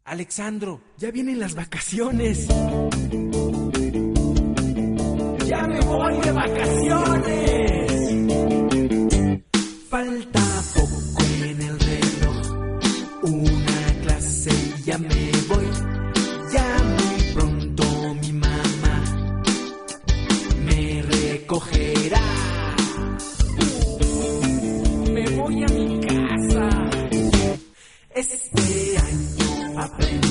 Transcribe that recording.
Alexandro, ya vienen las vacaciones. ¡Ya me voy de vacaciones! Falta poco en el reloj, una clase y ya me voy. Ya muy pronto mi mamá me recogerá. Me voy a mi casa. Este año aprendí